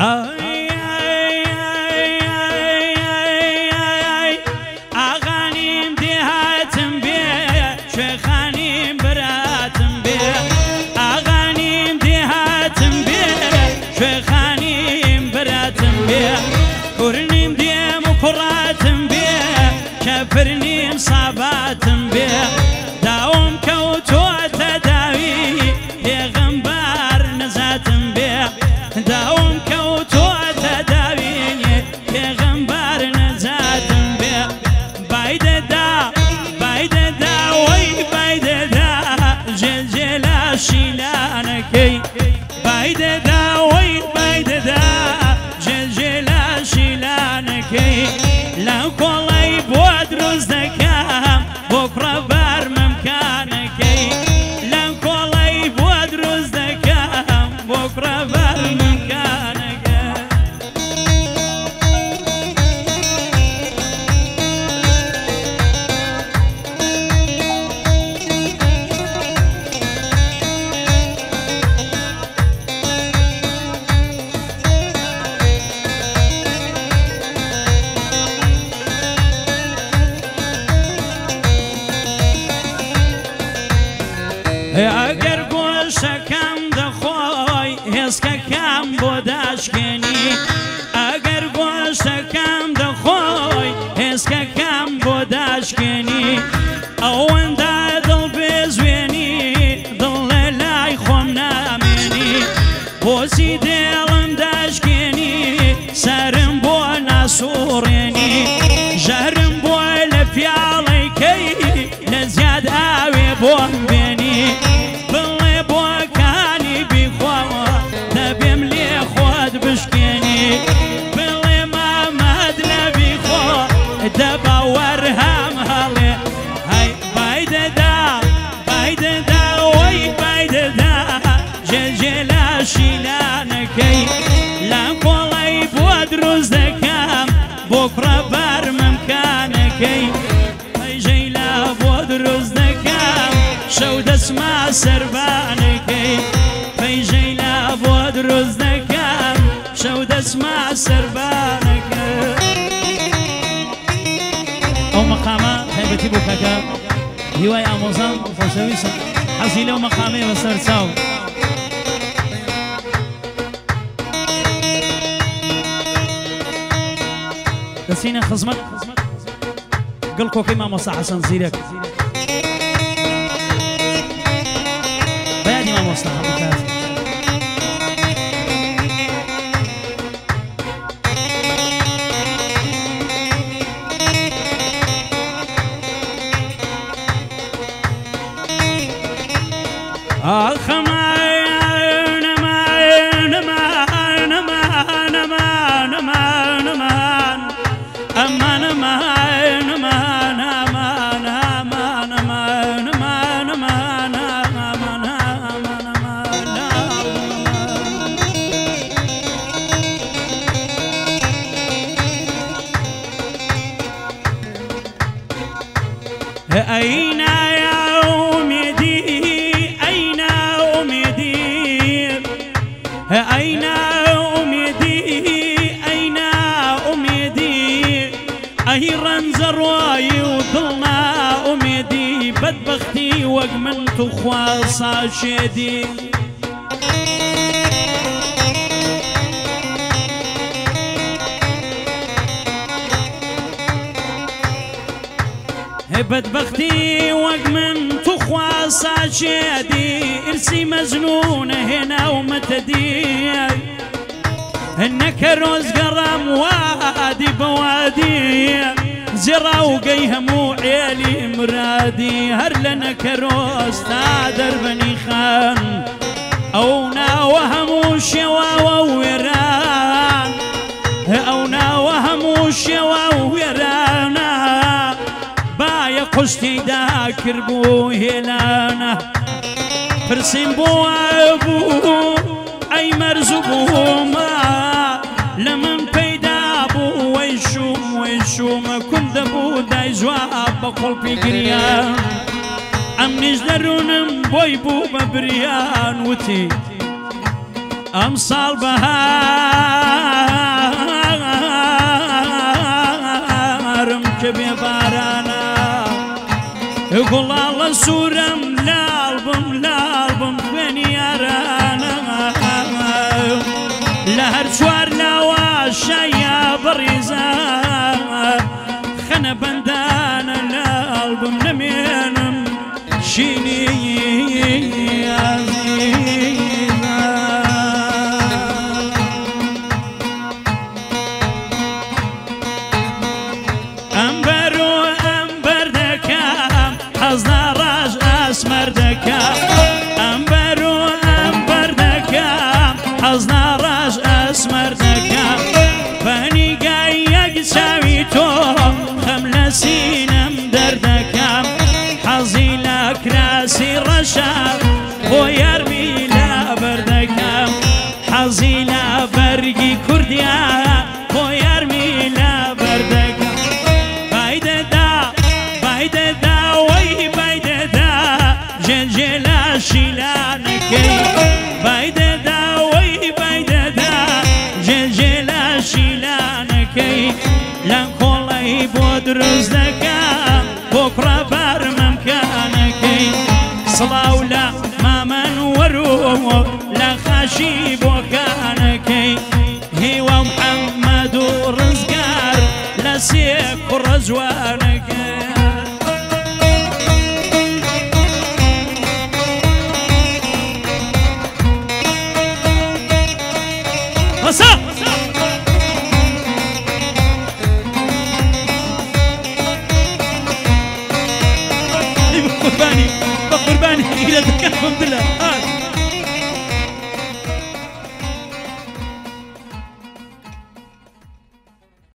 ئاغانیم دێهاتم بێ شێخانیم براتم بێ ئاغانیم دێهاتم بێ شێخانیم براتم بێ کوڕنیم دێم و کوڕاتم بێ کەپرنیم ساباتم بێ داوم کەوتووەتە داوی پێغەمبەر نەزاتم بێ داوم کەوتووەتە داوی پێغەمبەر نەزاتم بێ بایدەدا بایدەدا وەی بایدەدا جێجێلا شیلانەکەی بایدەدا وەی بایدەدا جێجێلا شیلانەکەی لە کۆڵەی بۆ دروست دەکەم بۆ کوڕە بەرمەمکانەکەی لە کۆڵەی بۆ دروست دەکەم بۆ کوڕە بەرمەمکانەکەی ئەگەر گۆشەکەم دەخۆی هێزکەکەم بۆ داشکێنی ئەگەر گۆشەکەم دەخۆی هێزکەکەم بۆ داشکێنی ئەوەندە دڵ بێزوێنی دڵ لە لای خۆم نامێنی بۆچی دێڵم داشکێنی سەرم بۆ ناسوڕێنی ژەرم بۆ لە پیاڵەکەی لە زیاد ئاوێ بۆم بێنی بڵێ بۆکانی بیخواوە دەبێم لێ خۆت بشکێنی بڵێ مامەد لە بیخۆ دەباوەر هەم هەڵێ هەی بایدەدا بایدەدا وەی بایدەدا جێجێلا شیلانەکەی لە کۆڵەی بۆ دروست دەکەم بۆ کوڕە بەرمەمکانەکەی پەیژەیلا بۆ دروست دەکەم شەو دەچمە سەربانەکەی پەیژەیلا بۆ دروست دەکەم شەو دەچمە سەربانەکەی ئەو مەقامە تایبەتی بۆ کاکە هیوای ئامۆزان خۆشەویستم حەزی لەو مەقامەیە بەسەر چاو دەچینە خزمەت گڵکۆکەی مامۆستا حەسەن زیرەک بەیانی مامۆستا هەموو کات أين يا أميدي أين أميدي أين أميدي أين أميدي أهي رنزر واي وضلنا أميدي بدبختي وقمنت خواصا شدي بدبختي وقمنت خواصا شدي إرسي مزنون هنا ومتدي إنك روز قرم وادي بوادي زرا وقيهم وعيلي مرادي هرلنا كروز تادر بني خان أونا وهم شوا وويران أونا وهم شوا وويرانا بايا قشتي داكر بو هلانا فرسين بو أبو أي مرزبو ما لمن بيدا بو ويشوم كن دبو داي جواب بقول بقريان أم نجدرونم بوي بو ببريان وتي ئەمساڵ بەهارم کە بێبارانە گوڵاڵە سوورم لاڵ بم خوێنی یارانە لە هەر چوار لاوە شایە بەڕێزە خەنە بەندانە لاڵ بم نەمێنم شینی حەزناڕاژ ئەسمەر دەکەم بەنیگای یەک چاوی تۆ خەم لە سینەم دەردەکەم حەزی لە کراسی ڕەشە بۆ یارمی لە بەردەکەم حەزی لە بەرگی کوردیا بۆ یارمی لە بەردەکەم بایدەدا وەی بایدەدا جێجێ لە شیلانەکەی بایدەدا وەی بایدەدا جێجێ لە شیلانەکەی لە کۆڵەی بۆ دروست دەکەم بۆ کوڕە بارمەمکانەکەی سڵاو لە مامەن وەرۆ لە خاشی